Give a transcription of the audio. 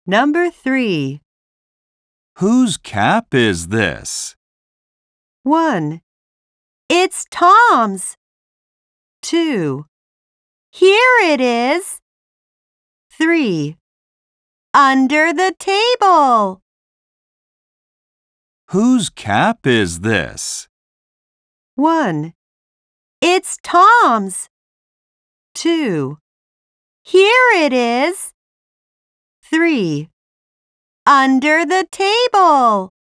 Number 3. Whose cap is this? 1. It's Tom's. 2. Here it is. 3. Under the table. Whose cap is this? 1. It's Tom's. 2. Here it is. 3. Under the table.